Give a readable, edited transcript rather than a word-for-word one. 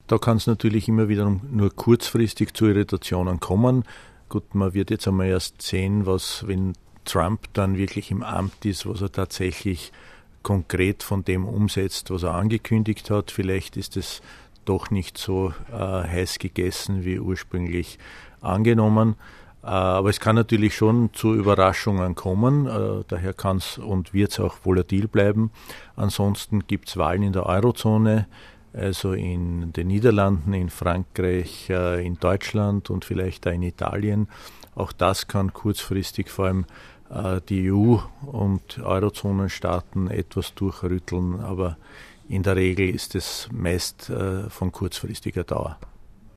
Da kann es natürlich immer wieder nur kurzfristig zu Irritationen kommen. Gut, man wird jetzt einmal erst sehen, wenn Trump dann wirklich im Amt ist, was er tatsächlich konkret von dem umsetzt, was er angekündigt hat. Vielleicht ist es doch nicht so heiß gegessen wie ursprünglich angenommen. Aber es kann natürlich schon zu Überraschungen kommen. Daher kann es und wird es auch volatil bleiben. Ansonsten gibt es Wahlen in der Eurozone, also in den Niederlanden, in Frankreich, in Deutschland und vielleicht auch in Italien. Auch das kann kurzfristig vor allem die EU und Eurozonenstaaten etwas durchrütteln, aber in der Regel ist es meist von kurzfristiger Dauer.